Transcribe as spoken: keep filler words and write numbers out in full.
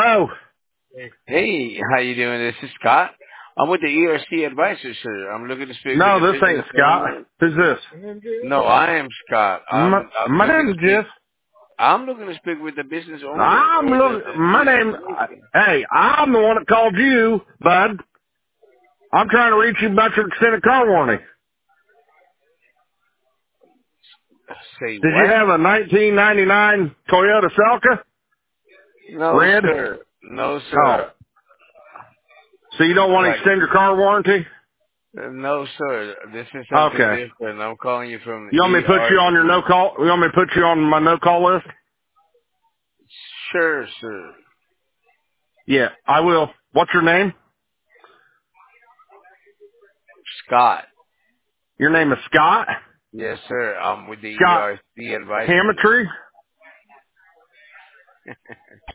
Hello. Hey, how you doing? This is Scott. I'm with the E R C advisor, sir. I'm looking to speak with No, the this ain't business Scott. owner. Who's this? No, I am Scott. My, I'm I'm my looking to name's speak. Jeff. I'm looking to speak with the business owner I'm or the, look. the My name. decision maker. Hey, I'm the one that called you, bud. I'm trying to reach you about your extended car warranty. Say Did you what? have a nineteen ninety-nine Toyota Celica? No, Red? sir. No, Oh, sir. so you don't want to Like, extend your car warranty? no, sir. This is something Okay. different. I'm calling you from You want me to put you on your E R C. no call? You want me to put you on my no call list? Sure, sir. Yeah, I will. What's your name? Scott. Your name is Scott? Yes, sir. I'm with the Scott E R C advisor. Hametry?